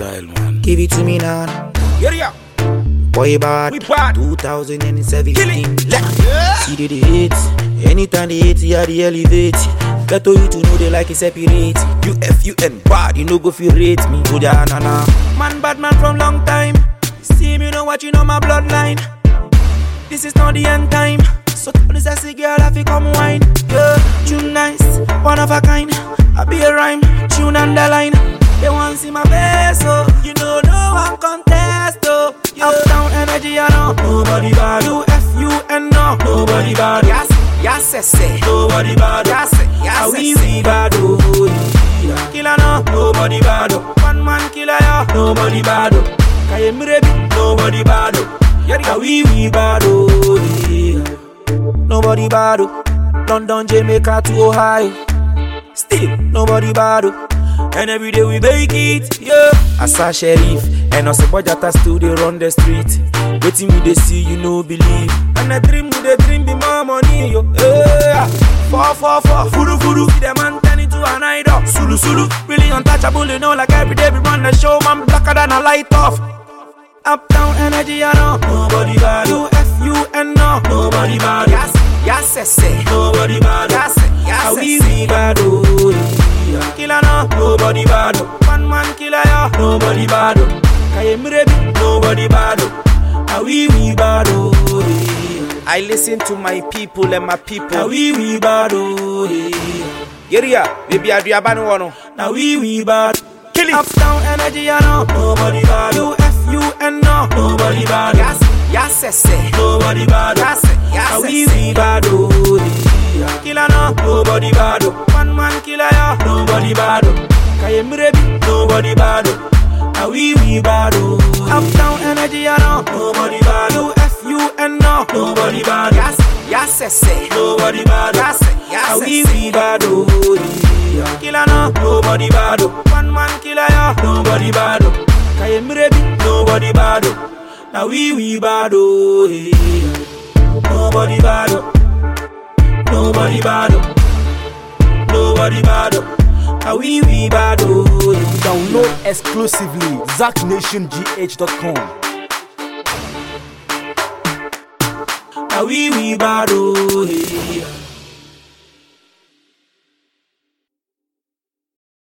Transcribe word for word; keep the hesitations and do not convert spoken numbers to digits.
style, man. Give it to me now. Here ya. Boy bad. We bad. twenty seventeen. Yeah. See the hits. Anytime they hate, you are the elevate. Better you to know they like it separate. U F U N bad. You know go feel rate me. Go down, na na. Man, bad man from long time. See me, know what you know my bloodline. This is not the end time. So tell this sassy girl if you come wine. Yeah, tune nice, one of a kind. I be a rhyme, tune and the line. They want see my face, so you know no one contest, oh. Yeah. Uptown energy, I know. Nobody bad. U F U N no. Nobody bad. Yes, yes, say. Nobody bad. Yes, yes, we we bad, oh. Yeah. Killer no. Nobody bad. One man killer, yeah. Nobody bad. Kaye mrebi. Nobody bad. Yeah, we we bad, oh. Yeah. Nobody bad. London, Jamaica to Ohio. Still nobody bad. And every day we make it, yeah. Asa Sheriff and also Bojata still they run the street. Waiting me they see, you know believe. And I dream with the dream be more money, yo. Yeah. Four, four, four, furu, furu. See the man turn into an idol. Sulu, sulu. Really untouchable, you know, like every day we run the show, man, blacker than a light off. Uptown energy, I know. Nobody bad. U F U N no. Nobody bad. Yes, yes, say. Nobody bad. Yes, yes, we we bad, oh. Killer no, nobody bad. One man killer, yeah, nobody bad. Kaye mrebi, nobody bad. Now we we bad, oh. I listen to my people and my people. Now we we bad, oh. Yeria, baby, I do a banu one. Now we we bad. Kill it. Uptown energy, I know. Nobody bad. U F U N no. Nobody bad. Yes, yes, say. Nobody bad. Yes, yes, now we we bad, oh. Killer no, nobody bad. One man killer, yeah, nobody bad. Kaye mrebi, nobody bad. Now we we bad. Uptown energy, I know. Nobody bad. U F U N no, nobody bad. Yes, yes, say. Nobody bad. Yes, yes, now we we bad. Killer no, nobody bad. One man killer, yeah, nobody bad. Kaye mrebi, nobody bad. Now we we bad. Nobody bad. Nobody bad, nobody bad. How we we bad. Download exclusively zack nation g h dot com. How we we bad.